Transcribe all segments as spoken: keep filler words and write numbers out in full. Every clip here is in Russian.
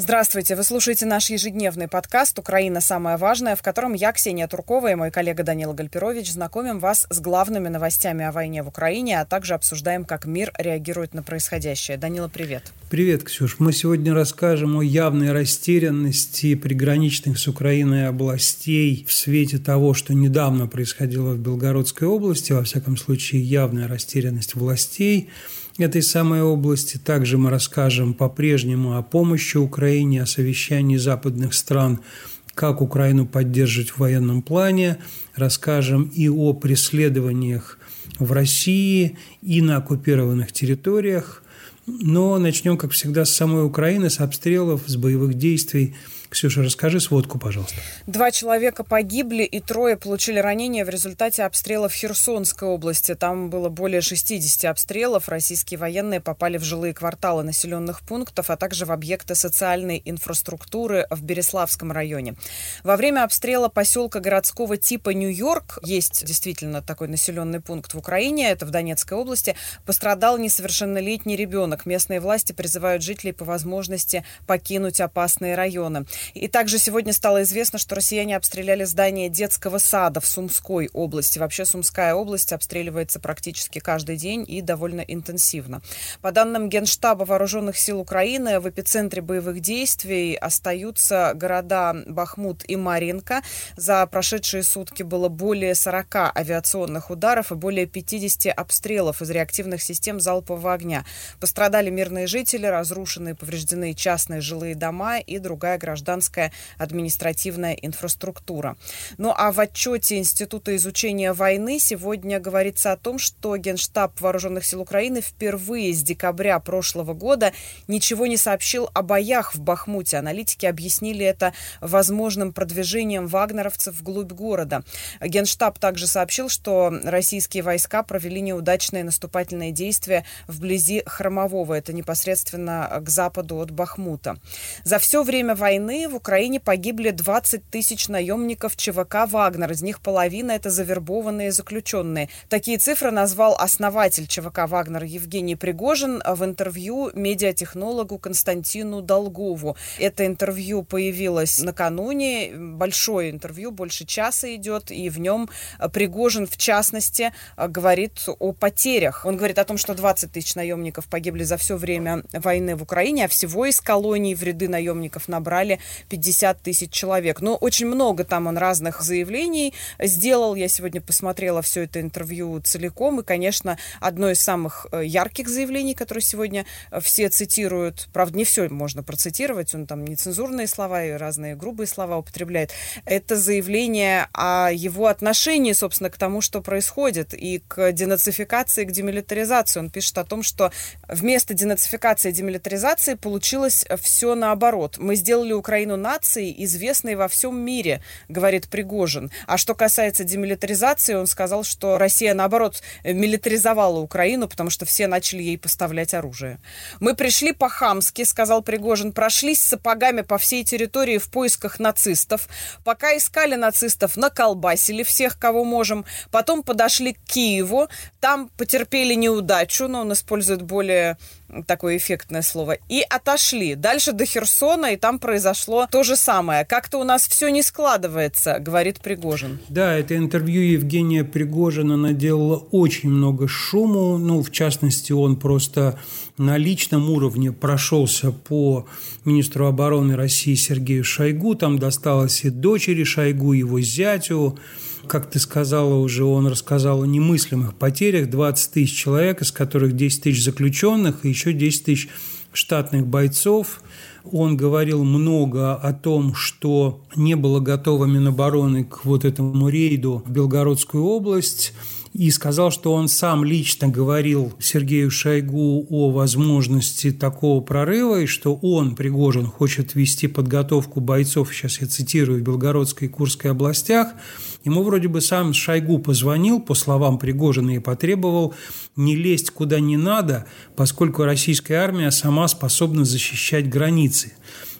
Здравствуйте, вы слушаете наш ежедневный подкаст «Украина. Самое важное», в котором я, Ксения Туркова, и мой коллега Данила Гальперович знакомим вас с главными новостями о войне в Украине, а также обсуждаем, как мир реагирует на происходящее. Данила, привет. Привет, Ксюш. Мы сегодня расскажем о явной растерянности приграничных с Украиной областей в свете того, что недавно происходило в Белгородской области, во всяком случае, явная растерянность властей этой самой области. Также мы расскажем по-прежнему о помощи Украине, о совещании западных стран, как Украину поддерживать в военном плане. Расскажем и о преследованиях в России и на оккупированных территориях. Но начнем, как всегда, с самой Украины, с обстрелов, с боевых действий. Ксюша, расскажи сводку, пожалуйста. Два человека погибли и трое получили ранения в результате обстрелов в Херсонской области. Там было более шестидесяти обстрелов. Российские военные попали в жилые кварталы населенных пунктов, а также в объекты социальной инфраструктуры в Береславском районе. Во время обстрела поселка городского типа Нью-Йорк, есть действительно такой населенный пункт в Украине, это в Донецкой области, пострадал несовершеннолетний ребенок. Местные власти призывают жителей по возможности покинуть опасные районы. И также сегодня стало известно, что россияне обстреляли здание детского сада в Сумской области. Вообще Сумская область обстреливается практически каждый день и довольно интенсивно. По данным Генштаба Вооруженных сил Украины, в эпицентре боевых действий остаются города Бахмут и Марьинка. За прошедшие сутки было более сорока авиационных ударов и более пятидесяти обстрелов из реактивных систем залпового огня. Пострадали мирные жители, разрушены и повреждены частные жилые дома и другая гражданская гражданская административная инфраструктура. Ну а в отчете Института изучения войны сегодня говорится о том, что Генштаб Вооруженных сил Украины впервые с декабря прошлого года ничего не сообщил о боях в Бахмуте. Аналитики объяснили это возможным продвижением вагнеровцев вглубь города. Генштаб также сообщил, что российские войска провели неудачные наступательные действия вблизи Хромового. Это непосредственно к западу от Бахмута. За все время войны в Украине погибли двадцать тысяч наемников ЧВК «Вагнер». Из них половина – это завербованные заключенные. Такие цифры назвал основатель ЧВК «Вагнер» Евгений Пригожин в интервью медиатехнологу Константину Долгову. Это интервью появилось накануне. Большое интервью, больше часа идет. И в нем Пригожин, в частности, говорит о потерях. Он говорит о том, что двадцать тысяч наемников погибли за все время войны в Украине, а всего из колоний в ряды наемников набрали пятьдесят тысяч человек. Но очень много там он разных заявлений сделал. Я сегодня посмотрела все это интервью целиком. И, конечно, одно из самых ярких заявлений, которые сегодня все цитируют, правда, не все можно процитировать, он там нецензурные слова и разные грубые слова употребляет, это заявление о его отношении, собственно, к тому, что происходит, и к денацификации, к демилитаризации. Он пишет о том, что вместо денацификации и демилитаризации получилось все наоборот. Мы сделали Украину нацией, известной во всем мире, говорит Пригожин. А что касается демилитаризации, он сказал, что Россия, наоборот, милитаризовала Украину, потому что все начали ей поставлять оружие. Мы пришли по-хамски, сказал Пригожин, прошлись сапогами по всей территории в поисках нацистов. Пока искали нацистов, наколбасили всех, кого можем. Потом подошли к Киеву, там потерпели неудачу, но он использует более такое эффектное слово, и отошли. Дальше до Херсона, и там произошло то же самое. Как-то у нас все не складывается, говорит Пригожин. Да, это интервью Евгения Пригожина наделало очень много шуму. Ну, в частности, он просто на личном уровне прошелся по министру обороны России Сергею Шойгу. Там досталось и дочери Шойгу, его зятю. Как ты сказала уже, он рассказал о немыслимых потерях. двадцать тысяч человек, из которых десять тысяч заключенных и еще десять тысяч штатных бойцов. Он говорил много о том, что не было готово Минобороны к вот этому рейду в Белгородскую область. И сказал, что он сам лично говорил Сергею Шойгу о возможности такого прорыва, и что он, Пригожин, хочет вести подготовку бойцов, сейчас я цитирую, в Белгородской и Курской областях. Ему вроде бы сам Шойгу позвонил, по словам Пригожина, и потребовал не лезть куда не надо, поскольку российская армия сама способна защищать границы.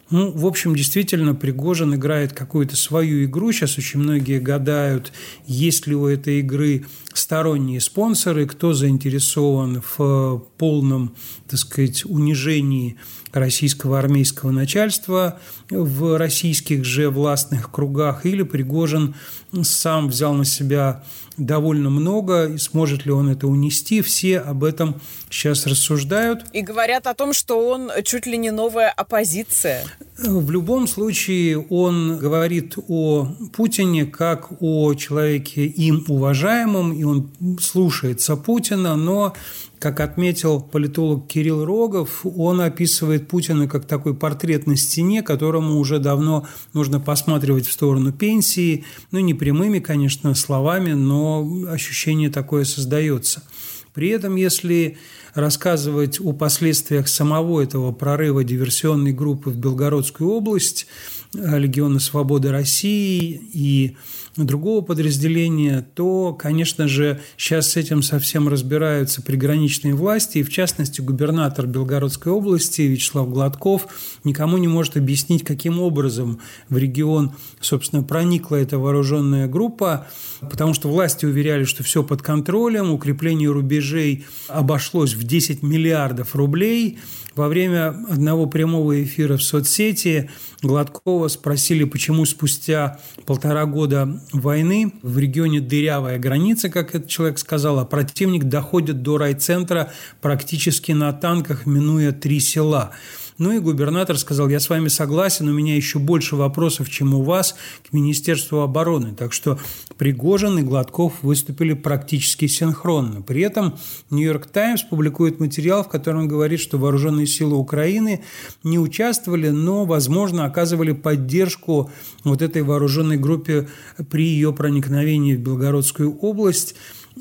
Ну, в общем, действительно, Пригожин играет какую-то свою игру. Сейчас очень многие гадают, есть ли у этой игры сторонние спонсоры, кто заинтересован в полном, так сказать, унижении российского армейского начальства в российских же властных кругах, или Пригожин сам взял на себя довольно много, и сможет ли он это унести, все об этом сейчас рассуждают. И говорят о том, что он чуть ли не новая оппозиция. В любом случае он говорит о Путине как о человеке им уважаемом, и он слушается Путина, но, как отметил политолог Кирилл Рогов, он описывает Путина как такой портрет на стене, которому уже давно нужно посматривать в сторону пенсии, ну, не прямыми, конечно, словами, но ощущение такое создается. При этом, если рассказывать о последствиях самого этого прорыва диверсионной группы в Белгородскую область, Легиона Свободы России и другого подразделения, то, конечно же, сейчас с этим совсем разбираются приграничные власти, и, в частности, губернатор Белгородской области Вячеслав Гладков никому не может объяснить, каким образом в регион, собственно, проникла эта вооруженная группа, потому что власти уверяли, что все под контролем, укрепление рубежей обошлось в десять миллиардов рублей. Во время одного прямого эфира в соцсети Гладкова спросили, почему спустя полтора года войны в регионе дырявая граница, как этот человек сказал, а противник доходит до райцентра практически на танках, минуя три села. Ну и губернатор сказал: я с вами согласен, у меня еще больше вопросов, чем у вас, к Министерству обороны. Так что Пригожин и Гладков выступили практически синхронно. При этом «Нью-Йорк Таймс» публикует материал, в котором говорит, что вооруженные силы Украины не участвовали, но, возможно, оказывали поддержку вот этой вооруженной группе при ее проникновении в Белгородскую область.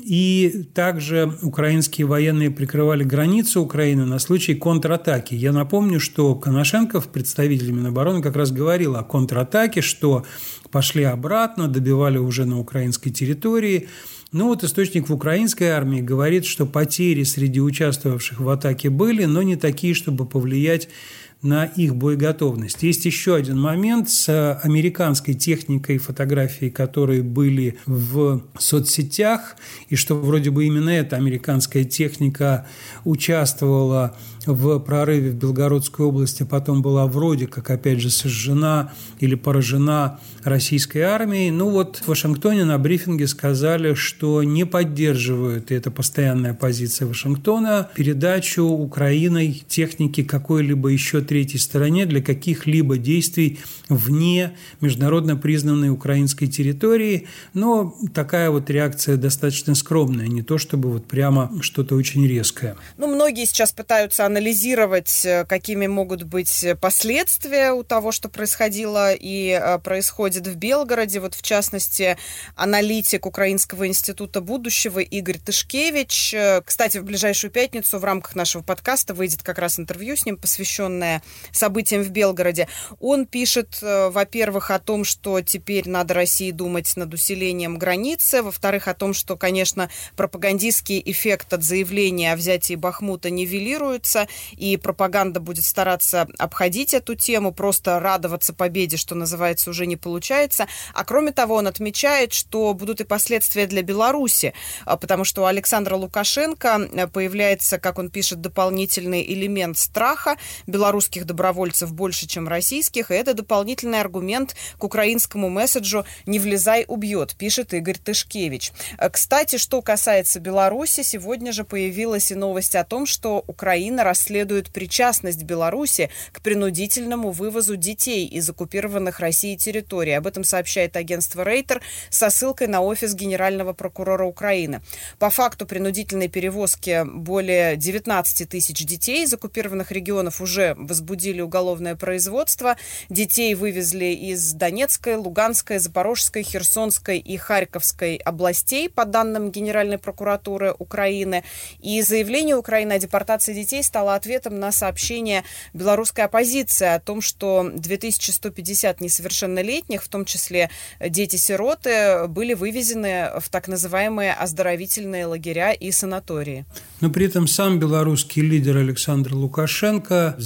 И также украинские военные прикрывали границу Украины на случай контратаки. Я напомню, что Коношенков, представитель Минобороны, как раз говорил о контратаке, что пошли обратно, добивали уже на украинской территории. Но вот источник в украинской армии говорит, что потери среди участвовавших в атаке были, но не такие, чтобы повлиять на их боеготовность. Есть еще один момент с американской техникой, фотографии, которые были в соцсетях, и что вроде бы именно эта американская техника участвовала в прорыве в Белгородской области, потом была вроде как, опять же, сожжена или поражена российской армией. Ну вот в Вашингтоне на брифинге сказали, что не поддерживают, и это постоянная позиция Вашингтона, передачу Украиной техники какой-либо еще третьей стороне для каких-либо действий вне международно признанной украинской территории. Но такая вот реакция достаточно скромная, не то чтобы вот прямо что-то очень резкое. Ну, многие сейчас пытаются анализировать, какими могут быть последствия у того, что происходило и происходит в Белгороде. Вот, в частности, аналитик Украинского института будущего Игорь Тышкевич. Кстати, в ближайшую пятницу в рамках нашего подкаста выйдет как раз интервью с ним, посвященное событиям в Белгороде. Он пишет, во-первых, о том, что теперь надо России думать над усилением границы, во-вторых, о том, что, конечно, пропагандистский эффект от заявления о взятии Бахмута нивелируется, и пропаганда будет стараться обходить эту тему, просто радоваться победе, что называется, уже не получается. А кроме того, он отмечает, что будут и последствия для Беларуси, потому что у Александра Лукашенко появляется, как он пишет, дополнительный элемент страха. Белорусских добровольцев больше, чем российских, и это дополнительный аргумент к украинскому месседжу «не влезай, убьет», пишет Игорь Тышкевич. Кстати, что касается Беларуси, сегодня же появилась и новость о том, что Украина расследует причастность Беларуси к принудительному вывозу детей из оккупированных Россией территорий. Об этом сообщает агентство Рейтер со ссылкой на офис генерального прокурора Украины. По факту принудительной перевозки более девятнадцать тысяч детей из оккупированных регионов уже возбудили уголовное производство. Детей вывезли из Донецкой, Луганской, Запорожской, Херсонской и Харьковской областей, по данным Генеральной прокуратуры Украины. И заявление Украины о депортации детей стало ответом на сообщение белорусской оппозиции о том, что две тысячи сто пятьдесят несовершеннолетних, в том числе дети-сироты, были вывезены в так называемые оздоровительные лагеря и санатории. Но при этом сам белорусский лидер Александр Лукашенко заявляет,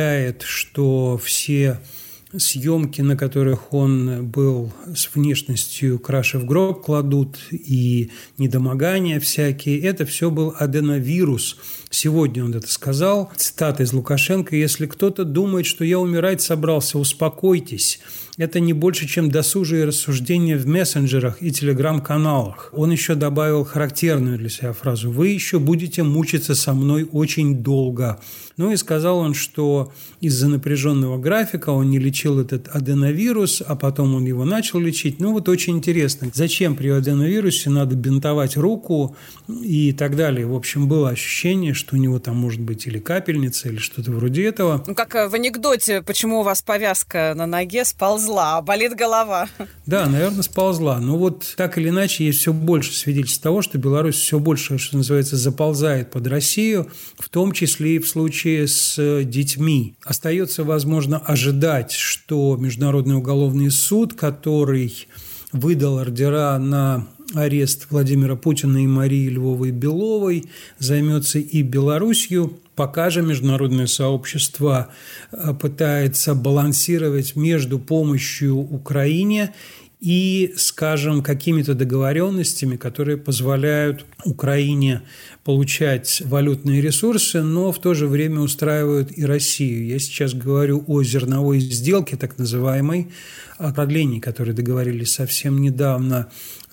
заявляет, что все съемки, на которых он был с внешностью краши в гроб кладут, и недомогания всякие, это все был аденовирус. Сегодня он это сказал. Цитата из Лукашенко: «Если кто-то думает, что я умирать собрался, успокойтесь. Это не больше, чем досужие рассуждения в мессенджерах и телеграм-каналах». Он еще добавил характерную для себя фразу: «Вы еще будете мучиться со мной очень долго». Ну и сказал он, что из-за напряженного графика он не лечил этот аденовирус, а потом он его начал лечить. Ну вот очень интересно, зачем при аденовирусе надо бинтовать руку и так далее. В общем, было ощущение, что у него там может быть или капельница, или что-то вроде этого. Ну, как в анекдоте, почему у вас повязка на ноге сползла, а болит голова. Да, наверное, сползла. Но вот так или иначе есть все больше свидетельств того, что Беларусь все больше, что называется, заползает под Россию, в том числе и в случае с детьми. Остается, возможно, ожидать, что Международный уголовный суд, который выдал ордера на арест Владимира Путина и Марии Львовой-Беловой, займется и Белоруссию. Пока же международное сообщество пытается балансировать между помощью Украине и, скажем, какими-то договоренностями, которые позволяют Украине получать валютные ресурсы, но в то же время устраивают и Россию. Я сейчас говорю о зерновой сделке, так называемой, о продлении, которые договорились совсем недавно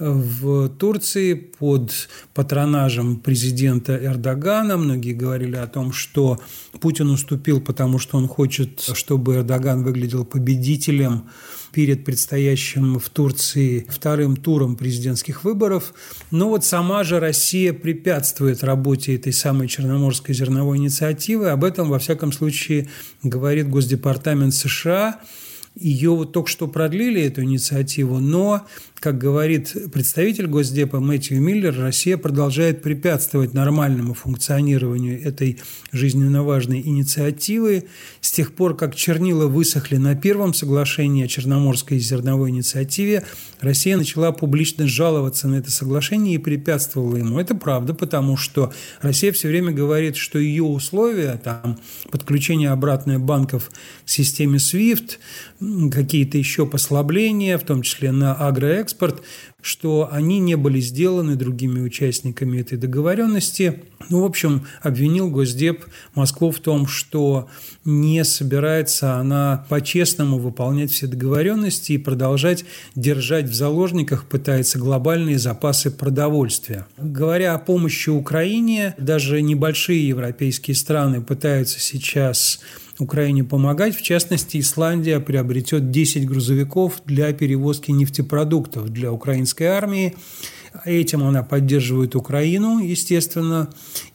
в Турции под патронажем президента Эрдогана. Многие говорили о том, что Путин уступил, потому что он хочет, чтобы Эрдоган выглядел победителем перед предстоящим в Турции вторым туром президентских выборов. Но вот сама же Россия препятствует работе этой самой Черноморской зерновой инициативы. Об этом, во всяком случае, говорит Госдепартамент США. Ее вот только что продлили, эту инициативу, но, как говорит представитель Госдепа Мэтью Миллер, Россия продолжает препятствовать нормальному функционированию этой жизненно важной инициативы. С тех пор, как чернила высохли на первом соглашении о Черноморской зерновой инициативе, Россия начала публично жаловаться на это соглашение и препятствовала ему. Это правда, потому что Россия все время говорит, что ее условия, там, подключение обратное банков к системе свифт, какие-то еще послабления, в том числе на агроэкспорт, что они не были сделаны другими участниками этой договоренности. Ну, в общем, обвинил Госдеп Москву в том, что не собирается она по-честному выполнять все договоренности и продолжать держать в заложниках, пытается глобальные запасы продовольствия. Говоря о помощи Украине, даже небольшие европейские страны пытаются сейчас Украине помогать. В частности, Исландия приобретет десять грузовиков для перевозки нефтепродуктов для украинской армии. Этим она поддерживает Украину, естественно.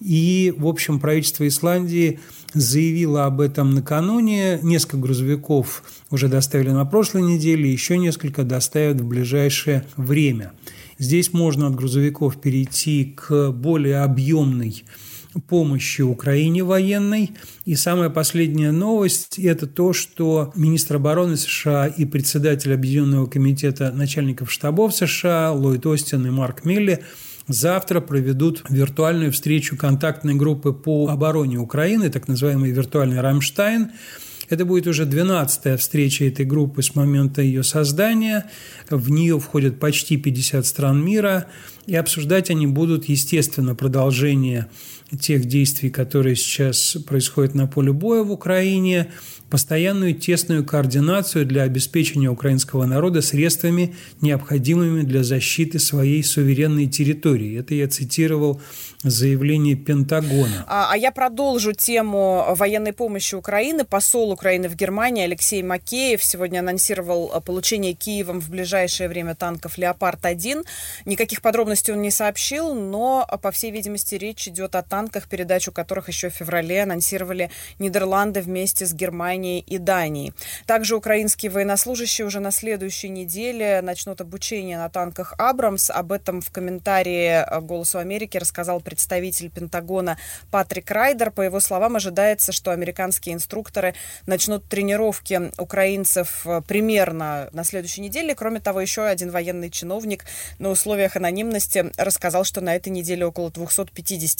И, в общем, правительство Исландии заявило об этом накануне. Несколько грузовиков уже доставили на прошлой неделе, еще несколько доставят в ближайшее время. Здесь можно от грузовиков перейти к более объемной помощи Украине военной. И самая последняя новость – это то, что министр обороны США и председатель Объединенного комитета начальников штабов США Ллойд Остин и Марк Милли завтра проведут виртуальную встречу контактной группы по обороне Украины, так называемый виртуальный «Рамштайн». Это будет уже двенадцатая встреча этой группы с момента ее создания. В нее входят почти пятьдесят стран мира. И обсуждать они будут, естественно, продолжение тех действий, которые сейчас происходят на поле боя в Украине, постоянную тесную координацию для обеспечения украинского народа средствами, необходимыми для защиты своей суверенной территории. Это я цитировал заявление Пентагона. А, а я продолжу тему военной помощи Украины. Посол Украины в Германии Алексей Макеев сегодня анонсировал получение Киевом в ближайшее время танков «Леопард один». Никаких подробностей он не сообщил, но, по всей видимости, речь идет о танках, передачу которых еще в феврале анонсировали Нидерланды вместе с Германией и Данией. Также украинские военнослужащие уже на следующей неделе начнут обучение на танках «Абрамс». Об этом в комментарии «Голосу Америки» рассказал представитель Пентагона Патрик Райдер. По его словам, ожидается, что американские инструкторы начнут тренировки украинцев примерно на следующей неделе. Кроме того, еще один военный чиновник на условиях анонимности рассказал, что на этой неделе около двести пятьдесят украинцев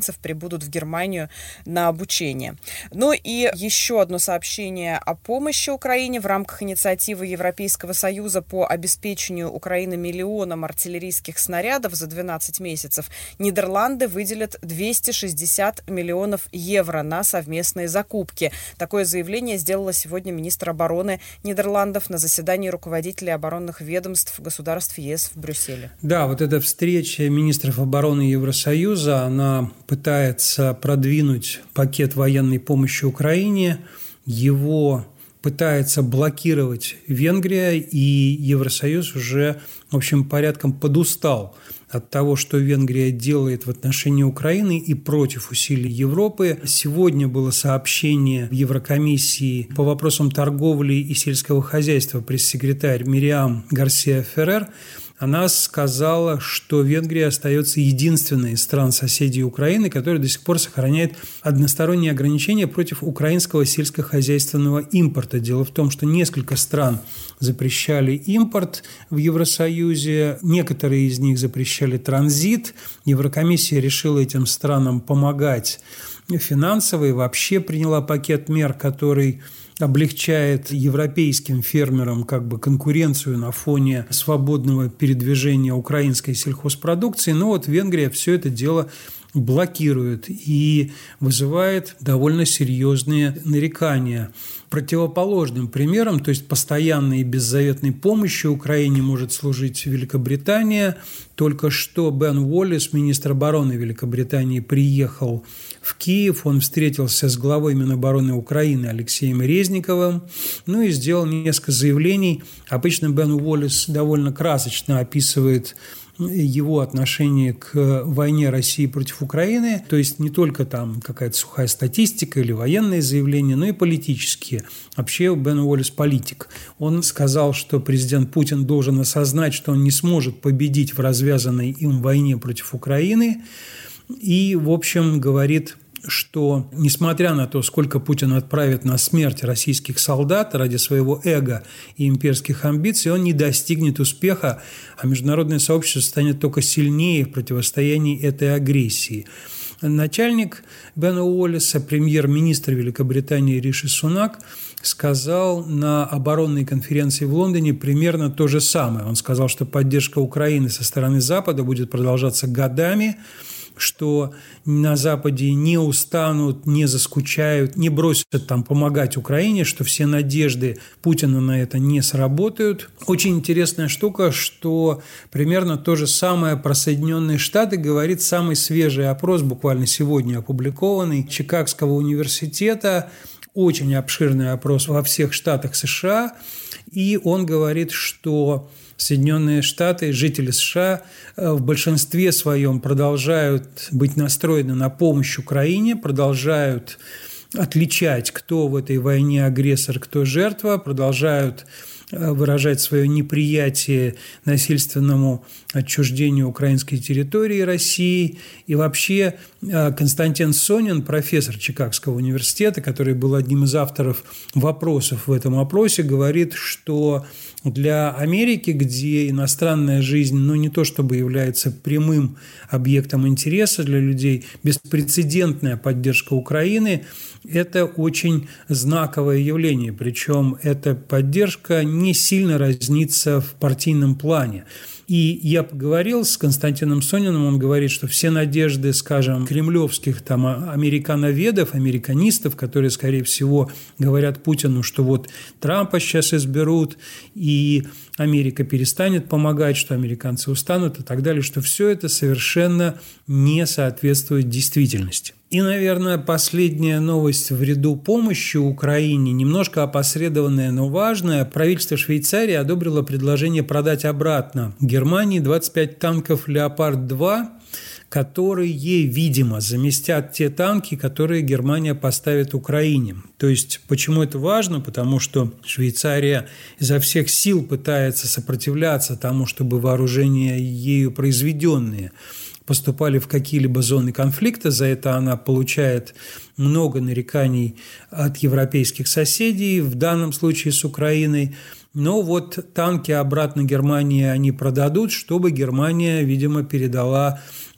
украинцев прибудут в Германию на обучение. Ну и еще одно сообщение о помощи Украине. В рамках инициативы Европейского Союза по обеспечению Украины миллионом артиллерийских снарядов за двенадцать месяцев Нидерланды выделят двести шестьдесят миллионов евро на совместные закупки. Такое заявление сделала сегодня министр обороны Нидерландов на заседании руководителей оборонных ведомств государств ЕС в Брюсселе. Да, вот эта встреча министров обороны Евросоюза, она пытается продвинуть пакет военной помощи Украине, его пытается блокировать Венгрия, и Евросоюз уже, в общем, порядком подустал от того, что Венгрия делает в отношении Украины и против усилий Европы. Сегодня было сообщение в Еврокомиссии по вопросам торговли и сельского хозяйства пресс-секретарь Мириам Гарсия Феррер. Она сказала, что Венгрия остается единственной из стран-соседей Украины, которая до сих пор сохраняет односторонние ограничения против украинского сельскохозяйственного импорта. Дело в том, что несколько стран запрещали импорт в Евросоюзе, некоторые из них запрещали транзит. Еврокомиссия решила этим странам помогать финансово и вообще приняла пакет мер, который облегчает европейским фермерам как бы конкуренцию на фоне свободного передвижения украинской сельхозпродукции. Но вот Венгрия все это дело блокирует и вызывает довольно серьезные нарекания. Противоположным примером, то есть постоянной и беззаветной помощью Украине может служить Великобритания. Только что Бен Уоллес, министр обороны Великобритании, приехал в Киев. Он встретился с главой Минобороны Украины Алексеем Резниковым, ну и сделал несколько заявлений. Обычно Бен Уоллес довольно красочно описывает его отношение к войне России против Украины, то есть не только там какая-то сухая статистика или военные заявления, но и политические. Вообще Бен Уоллес политик. Он сказал, что президент Путин должен осознать, что он не сможет победить в развязанной им войне против Украины, и, в общем, говорит, что, несмотря на то, сколько Путин отправит на смерть российских солдат ради своего эго и имперских амбиций, он не достигнет успеха, а международное сообщество станет только сильнее в противостоянии этой агрессии. Начальник Бена Уоллеса, премьер-министр Великобритании Риши Сунак, сказал на оборонной конференции в Лондоне примерно то же самое. Он сказал, что поддержка Украины со стороны Запада будет продолжаться годами, что на Западе не устанут, не заскучают, не бросят там помогать Украине, что все надежды Путина на это не сработают. Очень интересная штука, что примерно то же самое про Соединенные Штаты говорит самый свежий опрос, буквально сегодня опубликованный, Чикагского университета, очень обширный опрос во всех штатах США, и он говорит, что Соединенные Штаты, жители США в большинстве своем продолжают быть настроены на помощь Украине, продолжают отличать, кто в этой войне агрессор, кто жертва, продолжают выражать свое неприятие насильственному отчуждению украинской территории России. И вообще Константин Сонин, профессор Чикагского университета, который был одним из авторов вопросов в этом опросе, говорит, что для Америки, где иностранная жизнь, ну, не то чтобы является прямым объектом интереса для людей, беспрецедентная поддержка Украины – это очень знаковое явление. Причем эта поддержка не сильно разнится в партийном плане. И я поговорил с Константином Сониным, он говорит, что все надежды, скажем, кремлевских там американоведов, американистов, которые, скорее всего, говорят Путину, что вот Трампа сейчас изберут, и Америка перестанет помогать, что американцы устанут и так далее, что все это совершенно не соответствует действительности. И, наверное, последняя новость в ряду помощи Украине, немножко опосредованная, но важная. Правительство Швейцарии одобрило предложение продать обратно Германии двадцать пять танков «Леопард-два», которые, видимо, заместят те танки, которые Германия поставит Украине. То есть, почему это важно? Потому что Швейцария изо всех сил пытается сопротивляться тому, чтобы вооружения ею произведенные поступали в какие-либо зоны конфликта. За это она получает много нареканий от европейских соседей, в данном случае с Украиной. Но вот танки обратно Германии они продадут, чтобы Германия, видимо, передала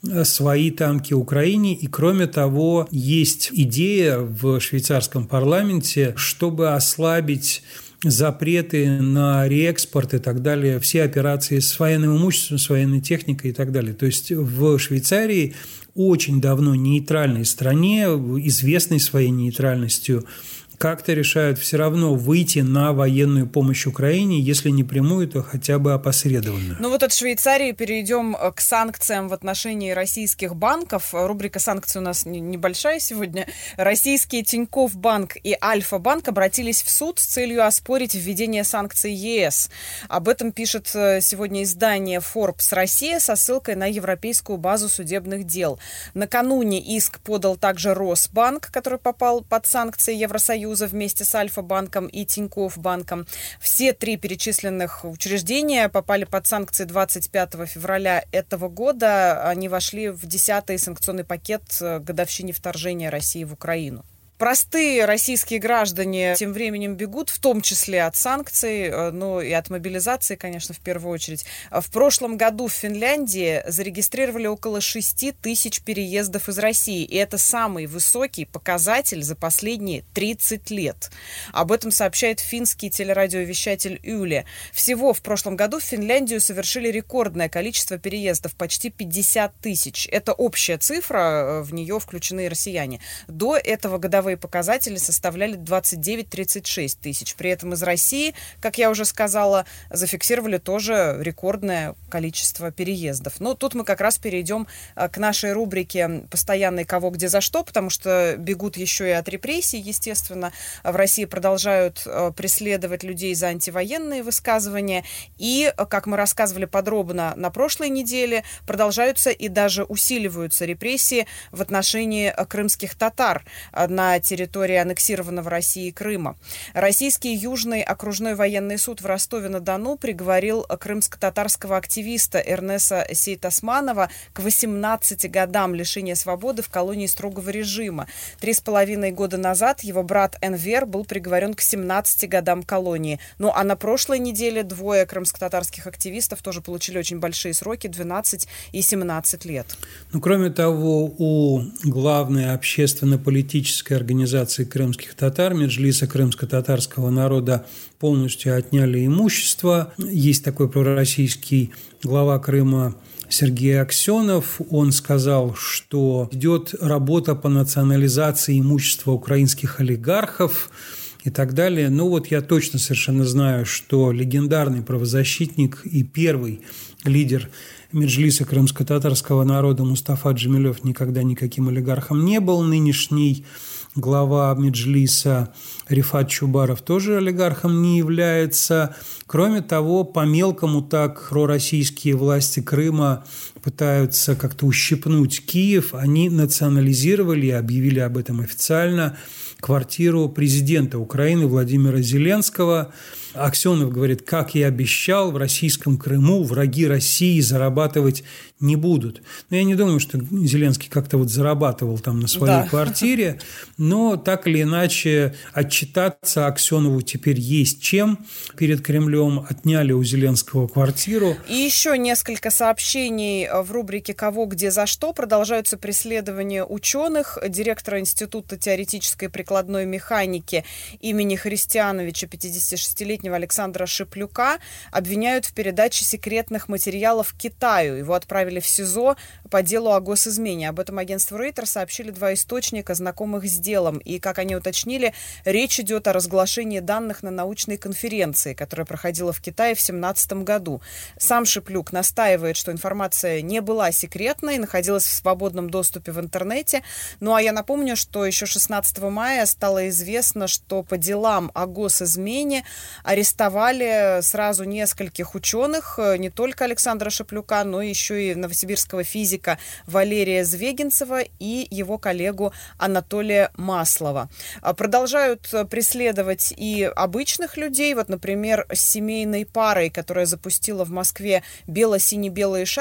свои танки Украине. И кроме того, есть идея в швейцарском парламенте, чтобы ослабить запреты на реэкспорт и так далее, все операции с военным имуществом, с военной техникой и так далее. То есть в Швейцарии, очень давно нейтральной стране, известной своей нейтральностью, как-то решают все равно выйти на военную помощь Украине, если не прямую, то хотя бы опосредованно. Ну вот от Швейцарии перейдем к санкциям в отношении российских банков. Рубрика санкций у нас небольшая сегодня. Российские Тинькофф банк и Альфа-банк обратились в суд с целью оспорить введение санкций ЕС. Об этом пишет сегодня издание Forbes Россия со ссылкой на европейскую базу судебных дел. Накануне иск подал также Росбанк, который попал под санкции Евросоюза вместе с Альфа-банком и Тинькофф банком. Все три перечисленных учреждения попали под санкции двадцать пятого февраля этого года. Они вошли в десятый санкционный пакет к годовщине вторжения России в Украину. Простые российские граждане тем временем бегут, в том числе от санкций, ну и от мобилизации, конечно, в первую очередь. В прошлом году в Финляндии зарегистрировали около шести тысяч переездов из России, и это самый высокий показатель за последние тридцать лет. Об этом сообщает финский телерадиовещатель Yle. Всего в прошлом году в Финляндию совершили рекордное количество переездов, почти пятьдесят тысяч. Это общая цифра, в нее включены и россияне. До этого годового показатели составляли двадцать девять - тридцать шесть тысяч. При этом из России, как я уже сказала, зафиксировали тоже рекордное количество переездов. Но тут мы как раз перейдем к нашей рубрике «Постоянный кого, где, за что», потому что бегут еще и от репрессий, естественно. В России продолжают преследовать людей за антивоенные высказывания. И, как мы рассказывали подробно на прошлой неделе, продолжаются и даже усиливаются репрессии в отношении крымских татар на территории аннексированного Россией Крыма. Российский Южный окружной военный суд в Ростове-на-Дону приговорил крымско-татарского активиста Эрнеса Сейтасманова к восемнадцати годам лишения свободы в колонии строгого режима. Три с половиной года назад его брат Энвер был приговорен к семнадцати годам колонии. Ну а на прошлой неделе двое крымско-татарских активистов тоже получили очень большие сроки – двенадцать и семнадцать лет. Ну, кроме того, у главной общественно-политической организации крымских татар, Меджлиса крымско-татарского народа, полностью отняли имущество. Есть такой пророссийский глава Крыма Сергей Аксенов. Он сказал, что идет работа по национализации имущества украинских олигархов и так далее. Ну вот я точно совершенно знаю, что легендарный правозащитник и первый лидер Меджлиса крымско-татарского народа Мустафа Джемилев никогда никаким олигархом не был. Нынешний глава Меджлиса Рифат Чубаров тоже олигархом не является. Кроме того, по-мелкому так пророссийские власти Крыма пытаются как-то ущипнуть Киев. Они национализировали и объявили об этом официально квартиру президента Украины Владимира Зеленского. Аксенов говорит, как и обещал, в российском Крыму враги России зарабатывать не будут. Но я не думаю, что Зеленский как-то вот зарабатывал там на своей да. квартире, но так или иначе отчитаться Аксенову теперь есть чем. Перед Кремлем отняли у Зеленского квартиру. И еще несколько сообщений в рубрике «Кого, где, за что». Продолжаются преследования ученых. Директора Института теоретической и прикладной механики имени Христиановича, пятидесятишестилетнего Александра Шиплюка, обвиняют в передаче секретных материалов Китаю. Его отправили в СИЗО по делу о госизмене. Об этом агентству Рейтер сообщили два источника, знакомых с делом. И, как они уточнили, речь идет о разглашении данных на научной конференции, которая проходила в Китае в две тысячи семнадцатом году. Сам Шиплюк настаивает, что информация не была секретной, находилась в свободном доступе в интернете. Ну а я напомню, что еще шестнадцатого мая стало известно, что по делам о госизмене арестовали сразу нескольких ученых, не только Александра Шиплюка, но еще и новосибирского физика Валерия Звегинцева и его коллегу Анатолия Маслова. Продолжают преследовать и обычных людей. Вот, например, с семейной парой, которая запустила в Москве бело-сине-белые шарики,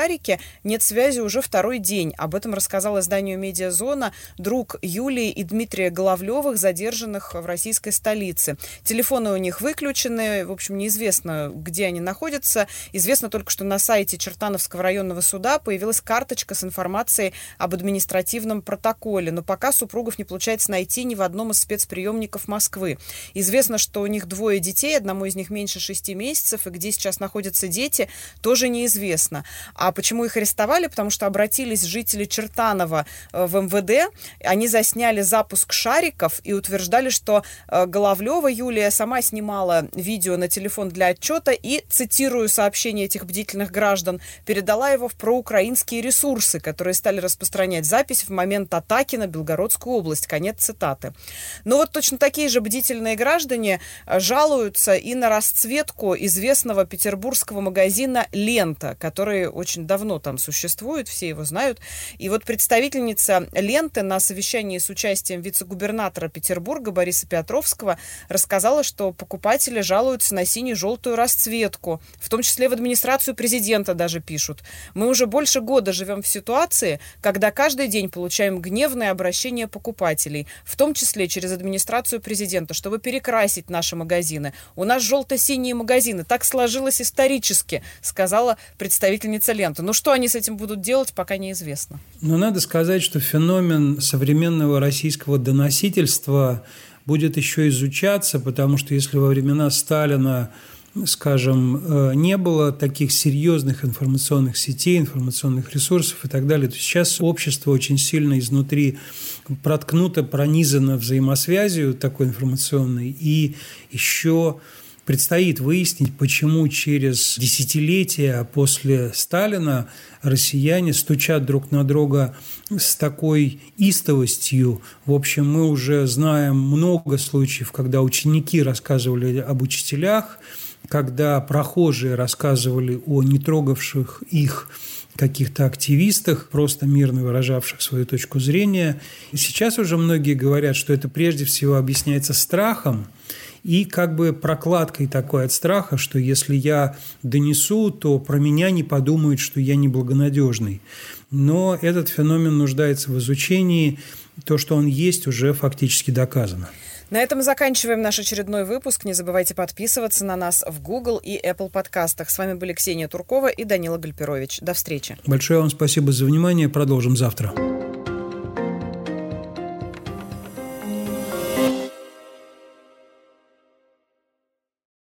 нет связи уже второй день. Об этом рассказал изданию «Медиазона» друг Юлии и Дмитрия Головлевых, задержанных в российской столице. Телефоны у них выключены, в общем, неизвестно, где они находятся. Известно только, что на сайте Чертановского районного суда появилась карточка с информацией об административном протоколе, но пока супругов не получается найти ни в одном из спецприемников Москвы. Известно, что у них двое детей, одному из них меньше шести месяцев, и где сейчас находятся дети, тоже неизвестно. А почему их арестовали? Потому что обратились жители Чертанова в эм вэ дэ, они засняли запуск шариков и утверждали, что Головлева Юлия сама снимала видео на телефон для отчета и, цитирую сообщение этих бдительных граждан, передала его в проукраинские ресурсы, которые стали распространять запись в момент атаки на Белгородскую область. Конец цитаты. Но вот точно такие же бдительные граждане жалуются и на расцветку известного петербургского магазина «Лента», который очень давно там существует, все его знают. И вот представительница «Ленты» на совещании с участием вице-губернатора Петербурга Бориса Петровского рассказала, что покупатели жалуются на сине-желтую расцветку, в том числе в администрацию президента даже пишут. Мы уже больше года живем в ситуации, когда каждый день получаем гневные обращения покупателей, в том числе через администрацию президента, чтобы перекрасить наши магазины. У нас желто-синие магазины. Так сложилось исторически, сказала представительница «Ленты». Ну что они с этим будут делать, пока неизвестно. Но надо сказать, что феномен современного российского доносительства будет еще изучаться, потому что если во времена Сталина, скажем, не было таких серьезных информационных сетей, информационных ресурсов и так далее, то сейчас общество очень сильно изнутри проткнуто, пронизано взаимосвязью такой информационной, и еще предстоит выяснить, почему через десятилетия после Сталина россияне стучат друг на друга с такой истовостью. В общем, мы уже знаем много случаев, когда ученики рассказывали об учителях, когда прохожие рассказывали о не трогавших их каких-то активистах, просто мирно выражавших свою точку зрения. И сейчас уже многие говорят, что это прежде всего объясняется страхом и как бы прокладкой такой от страха, что если я донесу, то про меня не подумают, что я неблагонадежный. Но этот феномен нуждается в изучении. То, что он есть, уже фактически доказано. На этом заканчиваем наш очередной выпуск. Не забывайте подписываться на нас в Google и Apple подкастах. С вами были Ксения Туркова и Данила Гальперович. До встречи. Большое вам спасибо за внимание. Продолжим завтра.